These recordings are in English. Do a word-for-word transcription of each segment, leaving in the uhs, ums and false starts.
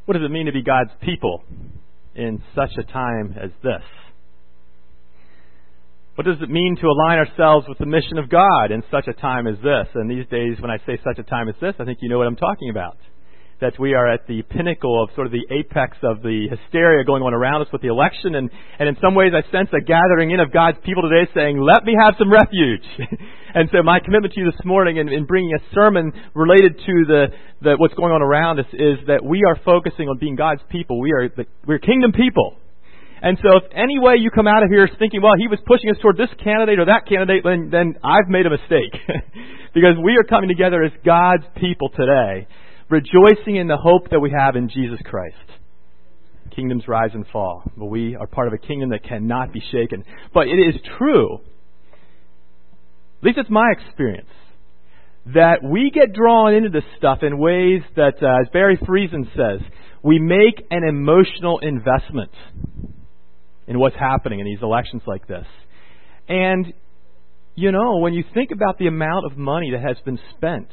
What does it mean to be God's people in such a time as this? What does it mean to align ourselves with the mission of God in such a time as this? And these days, when I say such a time as this, I think you know what I'm talking about. That we are at the pinnacle of sort of the apex of the hysteria going on around us with the election. And, and in some ways, I sense a gathering in of God's people today saying, let me have some refuge. And so my commitment to you this morning in, in bringing a sermon related to the, the what's going on around us is that we are focusing on being God's people. We are the, we're kingdom people. And so if any way you come out of here thinking, well, he was pushing us toward this candidate or that candidate, then, then I've made a mistake. Because we are coming together as God's people today, rejoicing in the hope that we have in Jesus Christ. Kingdoms rise and fall, but we are part of a kingdom that cannot be shaken. But it is true, at least it's my experience, that we get drawn into this stuff in ways that, uh, as Barry Friesen says, we make an emotional investment in what's happening in these elections like this. And, you know, when you think about the amount of money that has been spent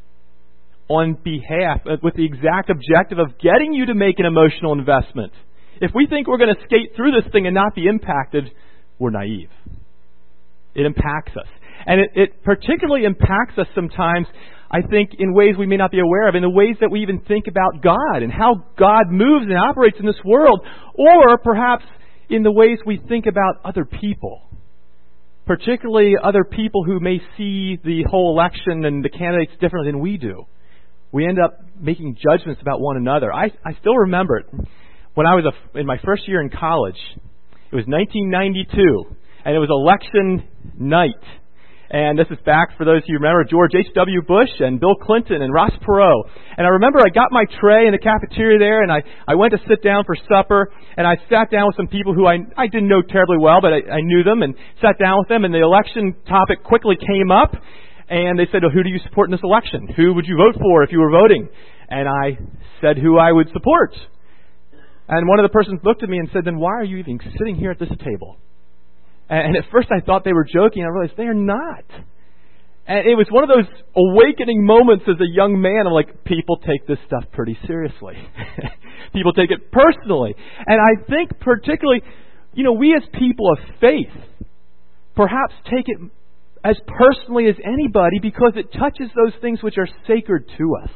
on behalf, with the exact objective of getting you to make an emotional investment. If we think we're going to skate through this thing and not be impacted, we're naive. It impacts us. And it, it particularly impacts us sometimes, I think, in ways we may not be aware of, in the ways that we even think about God and how God moves and operates in this world, or perhaps in the ways we think about other people. Particularly other people who may see the whole election and the candidates differently than we do. We end up making judgments about one another. I, I still remember it. When I was a, in my first year in college, it was nineteen ninety-two, and it was election night. And this is back, for those of you who remember, George H W Bush and Bill Clinton and Ross Perot. And I remember I got my tray in the cafeteria there, and I, I went to sit down for supper, and I sat down with some people who I, I didn't know terribly well, but I, I knew them, and sat down with them, and the election topic quickly came up. And they said, well, who do you support in this election? Who would you vote for if you were voting? And I said who I would support. And one of the persons looked at me and said, then why are you even sitting here at this table? And at first I thought they were joking. I realized they are not. And it was one of those awakening moments as a young man. I'm like, people take this stuff pretty seriously. People take it personally. And I think particularly, you know, we as people of faith perhaps take it as personally as anybody, because it touches those things which are sacred to us.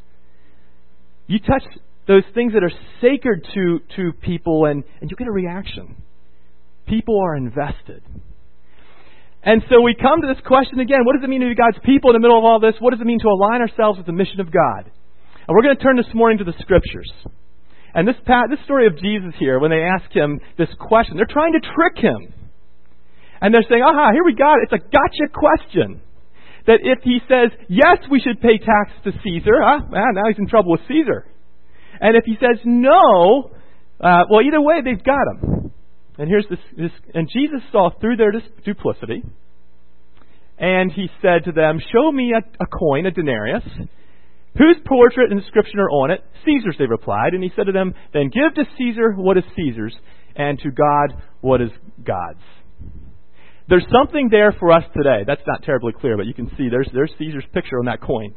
You touch those things that are sacred to, to people, and, and you get a reaction. People are invested. And so we come to this question again, what does it mean to be God's people in the middle of all this? What does it mean to align ourselves with the mission of God? And we're going to turn this morning to the Scriptures. And this, this story of Jesus here, when they ask him this question, they're trying to trick him. And they're saying, aha, here we got it. It's a gotcha question. That if he says, yes, we should pay tax to Caesar, ah, now he's in trouble with Caesar. And if he says no, uh, well, either way, they've got him. And here's this, this, and Jesus saw through their duplicity, and he said to them, show me a, a coin, a denarius. Whose portrait and inscription are on it? Caesar's, they replied. And he said to them, then give to Caesar what is Caesar's, and to God what is God's. There's something there for us today. That's not terribly clear, but you can see there's, there's Caesar's picture on that coin.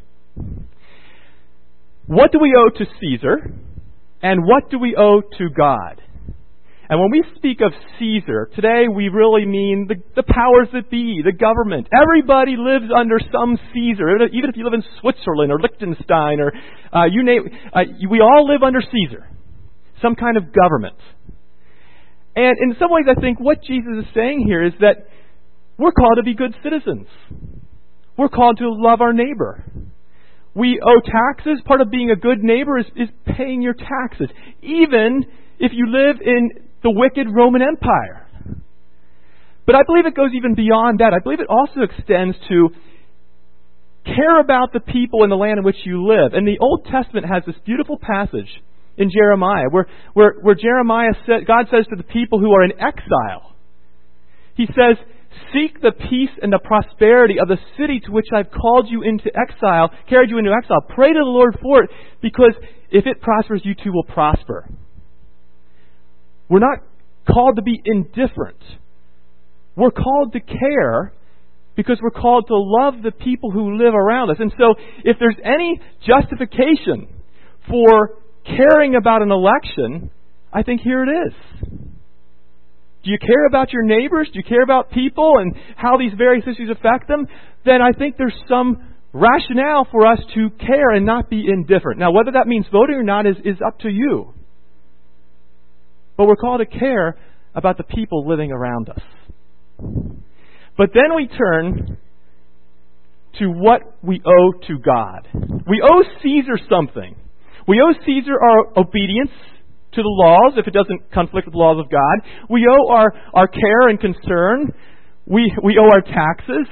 What do we owe to Caesar? And what do we owe to God? And when we speak of Caesar, today we really mean the, the powers that be, the government. Everybody lives under some Caesar, even if you live in Switzerland or Liechtenstein, or uh, you name, uh, we all live under Caesar, some kind of government. And in some ways, I think what Jesus is saying here is that we're called to be good citizens. We're called to love our neighbor. We owe taxes. Part of being a good neighbor is, is paying your taxes, even if you live in the wicked Roman Empire. But I believe it goes even beyond that. I believe it also extends to care about the people in the land in which you live. And the Old Testament has this beautiful passage in Jeremiah where, where, where Jeremiah said, God says to the people who are in exile, He says, seek the peace and the prosperity of the city to which I've called you into exile, carried you into exile. Pray to the Lord for it, because if it prospers, you too will prosper. We're not called to be indifferent. We're called to care because we're called to love the people who live around us. And so if there's any justification for caring about an election, I think here it is. Do you care about your neighbors? Do you care about people and how these various issues affect them? Then I think there's some rationale for us to care and not be indifferent. Now, whether that means voting or not is, is up to you. But we're called to care about the people living around us. But then we turn to what we owe to God. We owe Caesar something. We owe Caesar our obedience to the laws, if it doesn't conflict with the laws of God. We owe our, our care and concern. We we owe our taxes.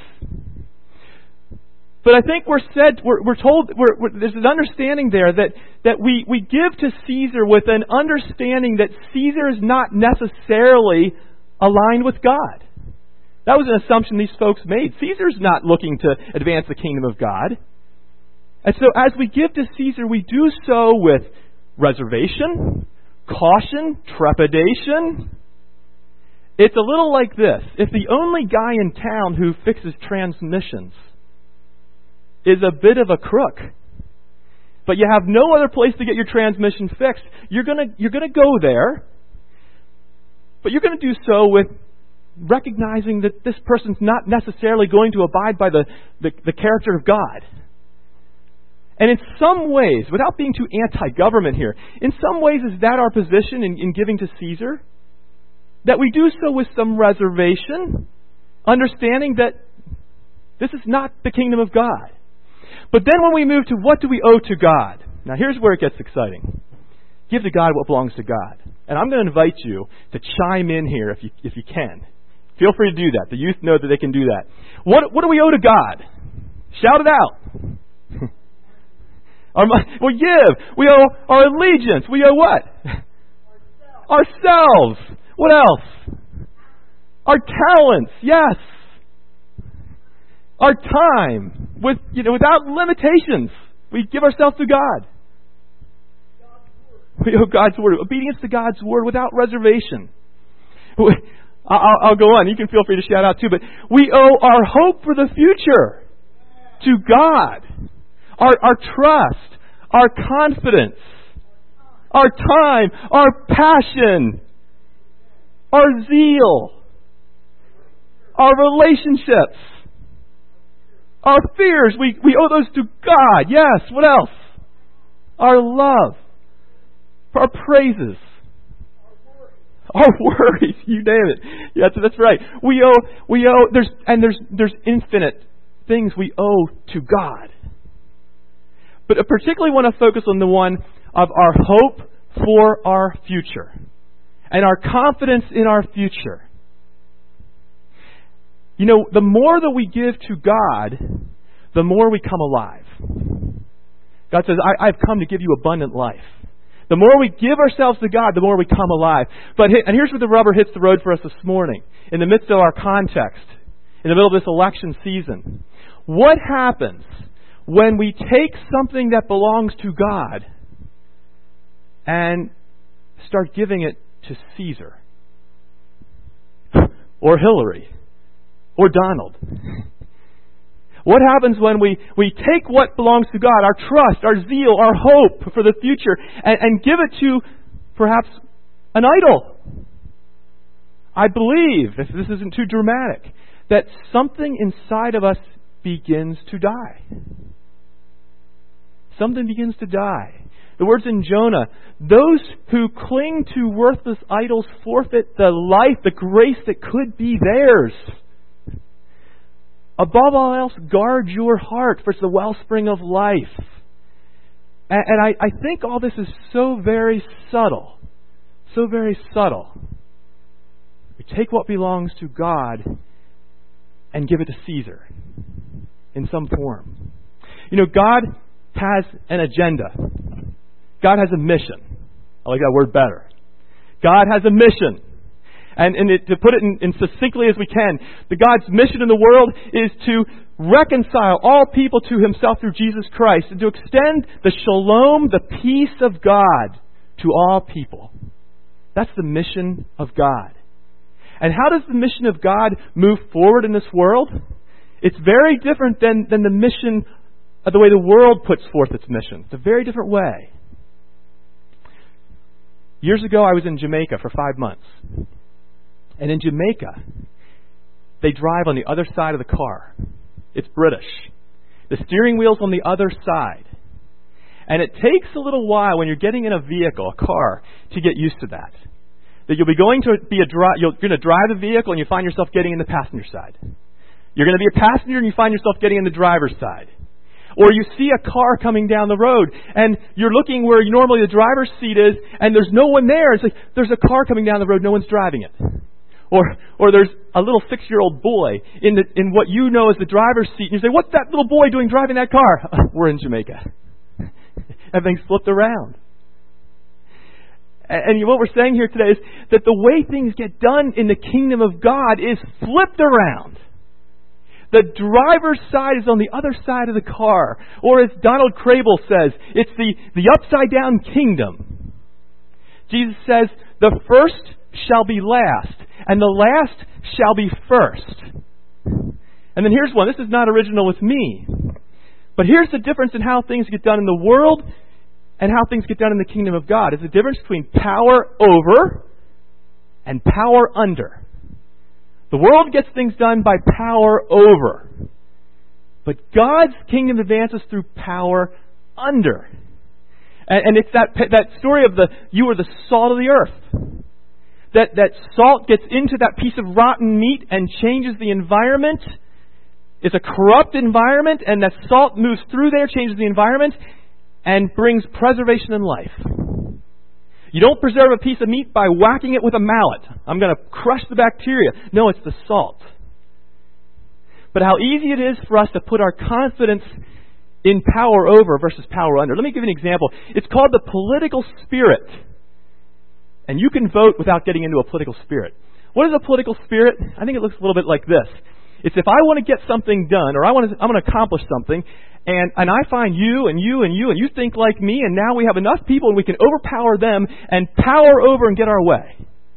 But I think we're said we're, we're told we're, we're, there's an understanding there that that we we give to Caesar with an understanding that Caesar is not necessarily aligned with God. That was an assumption these folks made. Caesar's not looking to advance the kingdom of God. And so as we give to Caesar, we do so with reservation, caution, trepidation. It's a little like this. If the only guy in town who fixes transmissions is a bit of a crook, but you have no other place to get your transmission fixed, you're gonna you're gonna go there, but you're gonna do so with recognizing that this person's not necessarily going to abide by the, the, the character of God. And in some ways, without being too anti-government here, in some ways is that our position in, in giving to Caesar? That we do so with some reservation, understanding that this is not the kingdom of God. But then when we move to what do we owe to God? Now here's where it gets exciting. Give to God what belongs to God. And I'm going to invite you to chime in here if you if you can. Feel free to do that. The youth know that they can do that. What what do we owe to God? Shout it out. Our, we give. We owe our allegiance. We owe what? Ourselves. Ourselves. What else? Our talents. Yes. Our time. With you know, without limitations. We give ourselves to God. We owe God's word. Obedience to God's word without reservation. I'll, I'll go on. You can feel free to shout out too. But we owe our hope for the future to God. Our, our trust, our confidence, our time, our passion, our zeal, our relationships, our fears. We, we owe those to God. Yes. What else? Our love, our praises, our worries. You name it. Yeah, that's, that's right. We owe. We owe. There's and there's there's infinite things we owe to God. But I particularly want to focus on the one of our hope for our future and our confidence in our future. You know, the more that we give to God, the more we come alive. God says, I, I've come to give you abundant life. The more we give ourselves to God, the more we come alive. But and here's where the rubber hits the road for us this morning, in the midst of our context, in the middle of this election season. What happens when we take something that belongs to God and start giving it to Caesar or Hillary or Donald? What happens when we, we take what belongs to God, our trust, our zeal, our hope for the future, and, and give it to perhaps an idol? I believe, if this isn't too dramatic, that something inside of us begins to die. Something begins to die. The words in Jonah, those who cling to worthless idols forfeit the life, the grace that could be theirs. Above all else, guard your heart, for it's the wellspring of life. And, and I, I think all this is so very subtle. So very subtle. We take what belongs to God and give it to Caesar in some form. You know, God has an agenda. God has a mission. I like that word better. God has a mission. And, and it, to put it in, in succinctly as we can, the God's mission in the world is to reconcile all people to Himself through Jesus Christ and to extend the shalom, the peace of God to all people. That's the mission of God. And how does the mission of God move forward in this world? It's very different than, than the mission, uh, the way the world puts forth its mission. It's a very different way. Years ago, I was in Jamaica for five months. And in Jamaica, they drive on the other side of the car. It's British. The steering wheel's on the other side. And it takes a little while when you're getting in a vehicle, a car, to get used to that. That you'll be going to be a dri- you're going to drive a vehicle and you find yourself getting in the passenger side. You're going to be a passenger and you find yourself getting in the driver's side. Or you see a car coming down the road and you're looking where normally the driver's seat is and there's no one there. It's like, there's a car coming down the road, no one's driving it. Or or there's a little six-year-old boy in the in what you know as the driver's seat. And you say, what's that little boy doing driving that car? We're in Jamaica. Everything's flipped around. And what we're saying here today is that the way things get done in the kingdom of God is flipped around. The driver's side is on the other side of the car. Or as Donald Crable says, it's the, the upside down kingdom. Jesus says, the first shall be last, and the last shall be first. And then here's one. This is not original with me. But here's the difference in how things get done in the world and how things get done in the kingdom of God. It's the difference between power over and power under. The world gets things done by power over. But God's kingdom advances through power under. And, and it's that that story of the, you are the salt of the earth. That, that salt gets into that piece of rotten meat and changes the environment. It's a corrupt environment, and that salt moves through there, changes the environment, and brings preservation and life. You don't preserve a piece of meat by whacking it with a mallet. I'm going to crush the bacteria. No, it's the salt. But how easy it is for us to put our confidence in power over versus power under. Let me give you an example. It's called the political spirit. And you can vote without getting into a political spirit. What is a political spirit? I think it looks a little bit like this. It's if I want to get something done, or I want to, I'm going to accomplish something, and, and I find you and you and you, and you think like me, and now we have enough people and we can overpower them and power over and get our way.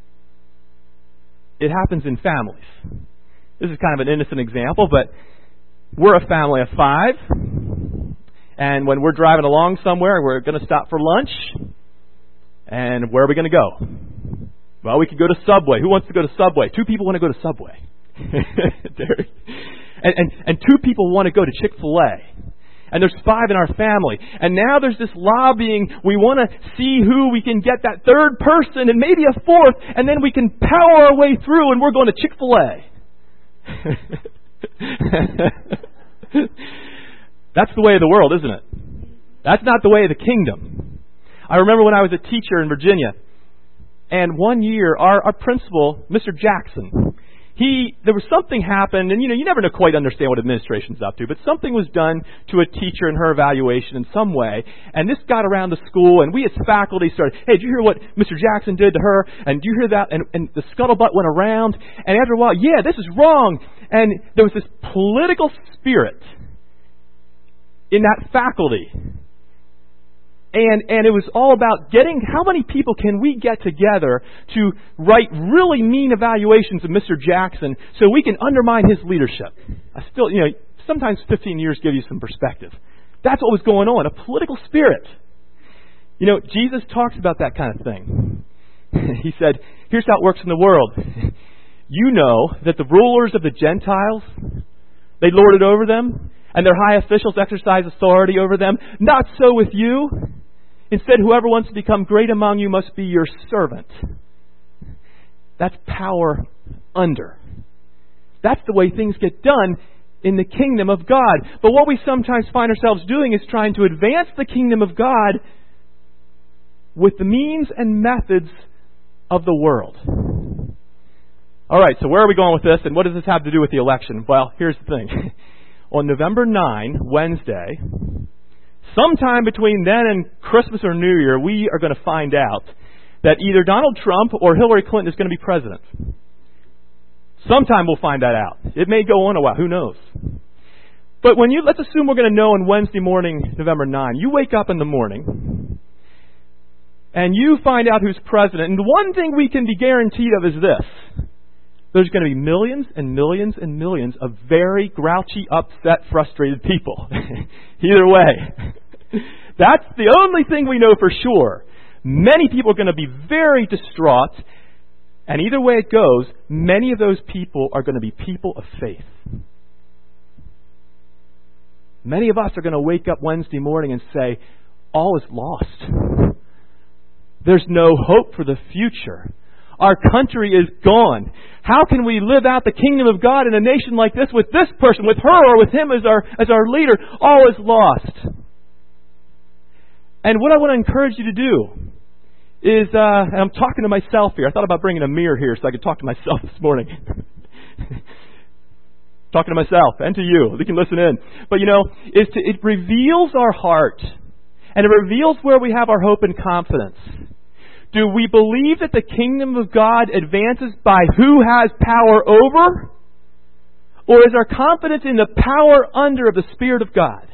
It happens in families. This is kind of an innocent example, but we're a family of five, and when we're driving along somewhere, we're going to stop for lunch. And where are we going to go? Well, we could go to Subway. Who wants to go to Subway? Two people want to go to Subway. and, and, and two people want to go to Chick-fil-A. And there's five in our family. And now there's this lobbying. We want to see who we can get that third person and maybe a fourth. And then we can power our way through and we're going to Chick-fil-A. That's the way of the world, isn't it? That's not the way of the kingdom. I remember when I was a teacher in Virginia, and one year our, our principal, Mister Jackson, he there was something happened, and you know you never know quite understand what administration's up to, but something was done to a teacher in her evaluation in some way, and this got around the school, and we as faculty started, hey, did you hear what Mister Jackson did to her? And do you hear that? And, and the scuttlebutt went around, and after a while, yeah, this is wrong. And there was this political spirit in that faculty. And and it was all about getting, how many people can we get together to write really mean evaluations of Mister Jackson so we can undermine his leadership? I still, you know, sometimes fifteen years give you some perspective. That's what was going on, a political spirit. You know, Jesus talks about that kind of thing. He said, here's how it works in the world. You know that the rulers of the Gentiles, they lord it over them, and their high officials exercise authority over them. Not so with you. Instead, whoever wants to become great among you must be your servant. That's power under. That's the way things get done in the kingdom of God. But what we sometimes find ourselves doing is trying to advance the kingdom of God with the means and methods of the world. All right, so where are we going with this, and what does this have to do with the election? Well, here's the thing. On November ninth, Wednesday, sometime between then and Christmas or New Year, we are going to find out that either Donald Trump or Hillary Clinton is going to be president. Sometime we'll find that out. It may go on a while. Who knows? But when you, let's assume we're going to know on Wednesday morning, November ninth. You wake up in the morning and you find out who's president. And the one thing we can be guaranteed of is this. There's going to be millions and millions and millions of very grouchy, upset, frustrated people. Either way. That's the only thing we know for sure. Many people are going to be very distraught. And either way it goes, many of those people are going to be people of faith. Many of us are going to wake up Wednesday morning and say, all is lost. There's no hope for the future. Our country is gone. How can we live out the kingdom of God in a nation like this with this person, with her, or with him as our, as our leader? All is lost. And what I want to encourage you to do is, uh, and I'm talking to myself here. I thought about bringing a mirror here so I could talk to myself this morning. Talking to myself and to you. You can listen in. But you know, is to, it reveals our heart. And it reveals where we have our hope and confidence. Do we believe that the kingdom of God advances by who has power over? Or is our confidence in the power under of the Spirit of God?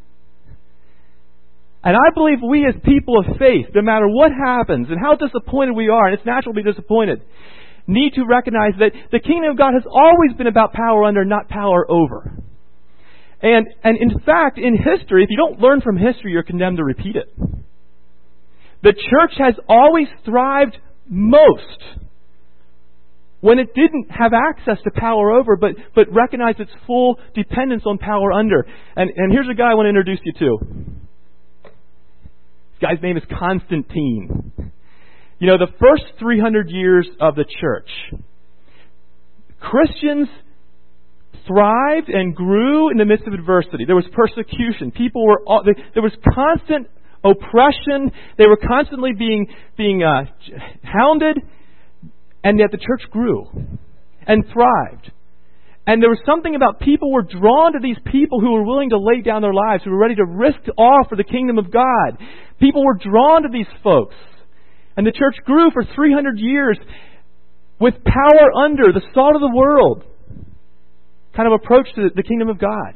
And I believe we as people of faith, no matter what happens and how disappointed we are, and it's natural to be disappointed, need to recognize that the kingdom of God has always been about power under, not power over. And, and in fact, in history, if you don't learn from history, you're condemned to repeat it. The church has always thrived most when it didn't have access to power over, but, but recognized its full dependence on power under. And, and here's a guy I want to introduce you to. This guy's name is Constantine. You know, the first three hundred years of the church, Christians thrived and grew in the midst of adversity. There was persecution. People were all, there was constant oppression. They were constantly being being uh, hounded, and yet the church grew and thrived. And there was something about people were drawn to these people who were willing to lay down their lives, who were ready to risk all for the kingdom of God. People were drawn to these folks. And the church grew for three hundred years with power under, the salt of the world kind of approach to the kingdom of God.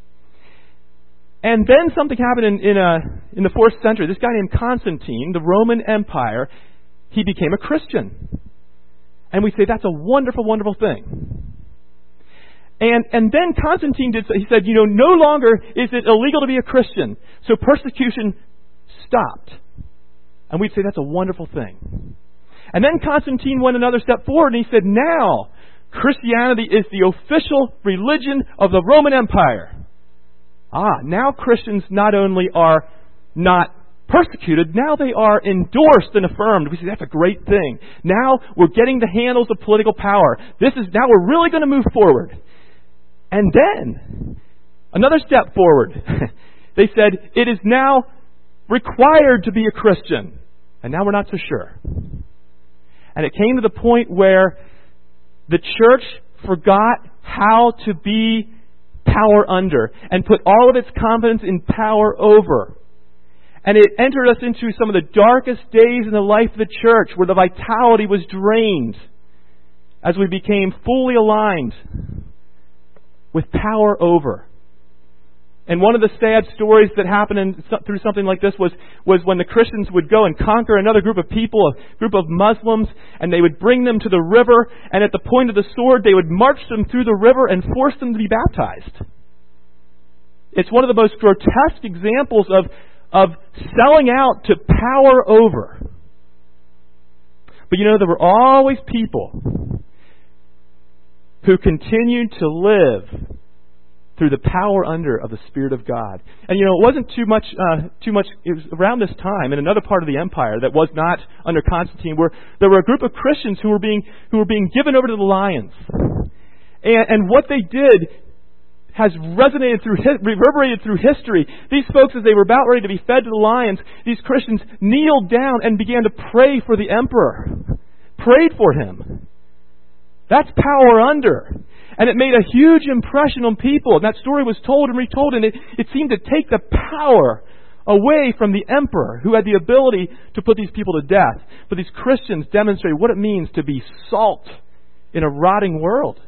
And then something happened in in, uh, in the fourth century. This guy named Constantine, the Roman Empire, he became a Christian. And we say that's a wonderful, wonderful thing. And and then Constantine did, he said, you know, no longer is it illegal to be a Christian. So persecution stopped. And we'd say that's a wonderful thing. And then Constantine went another step forward and he said, now Christianity is the official religion of the Roman Empire. Ah, now Christians not only are not persecuted, now they are endorsed and affirmed. We say that's a great thing. Now we're getting the handles of political power. This is now we're really going to move forward. And then another step forward. They said it is now required to be a Christian. And now we're not so sure. And it came to the point where the church forgot how to be power under and put all of its confidence in power over. And it entered us into some of the darkest days in the life of the church where the vitality was drained as we became fully aligned with power over. And one of the sad stories that happened in, through something like this was, was when the Christians would go and conquer another group of people, a group of Muslims, and they would bring them to the river, and at the point of the sword, they would march them through the river and force them to be baptized. It's one of the most grotesque examples of, of selling out to power over. But you know, there were always people who continued to live through the power under of the Spirit of God. And you know, it wasn't too much, uh, too much, it was around this time in another part of the empire that was not under Constantine, where there were a group of Christians who were being, who were being given over to the lions. And, and what they did has resonated through, reverberated through history. These folks, as they were about ready to be fed to the lions, these Christians kneeled down and began to pray for the emperor. Prayed for him. That's power under. And it made a huge impression on people. And that story was told and retold, and it, it seemed to take the power away from the emperor who had the ability to put these people to death. But these Christians demonstrated what it means to be salt in a rotting world.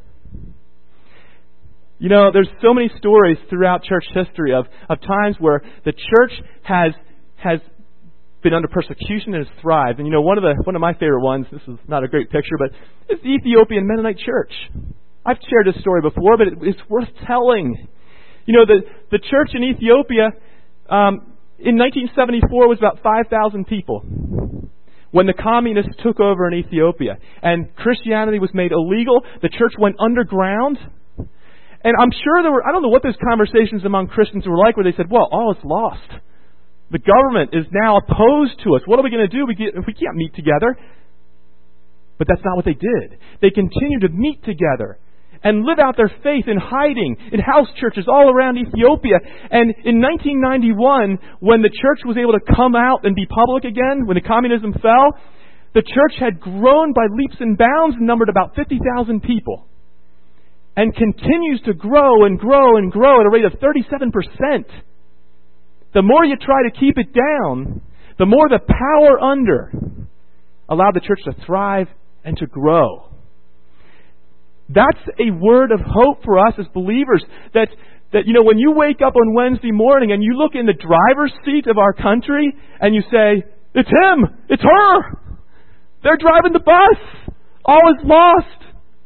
You know, there's so many stories throughout church history of, of times where the church has has been under persecution and has thrived. And you know, one of the one of my favorite ones, this is not a great picture, but it's the Ethiopian Mennonite Church. I've shared this story before, but it, it's worth telling. You know, the, the church in Ethiopia, um, in nineteen seventy-four it was about five thousand people when the communists took over in Ethiopia and Christianity was made illegal. The church went underground. And I'm sure there were, I don't know what those conversations among Christians were like where they said, well, all is lost. The government is now opposed to us. What are we going to do we get, if we can't meet together? But that's not what they did. They continued to meet together and live out their faith in hiding in house churches all around Ethiopia. And in nineteen ninety-one, when the church was able to come out and be public again, when the communism fell, the church had grown by leaps and bounds and numbered about fifty thousand people. And continues to grow and grow and grow at a rate of thirty-seven percent. The more you try to keep it down, the more the power under allowed the church to thrive and to grow. That's a word of hope for us as believers. That, that you know, when you wake up on Wednesday morning and you look in the driver's seat of our country and you say, it's him, it's her, they're driving the bus, all is lost.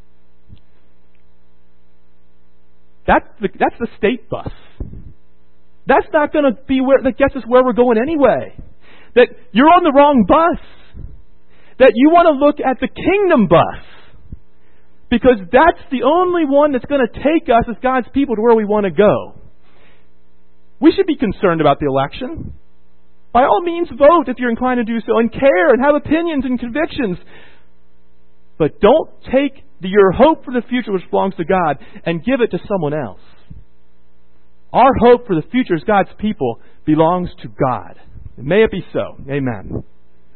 That's the, that's the state bus. That's not going to be where that gets us where we're going anyway. That you're on the wrong bus. That you want to look at the kingdom bus. Because that's the only one that's going to take us as God's people to where we want to go. We should be concerned about the election. By all means, vote if you're inclined to do so, and care and have opinions and convictions. But don't take your hope for the future, which belongs to God, and give it to someone else. Our hope for the future as God's people belongs to God. And may it be so. Amen.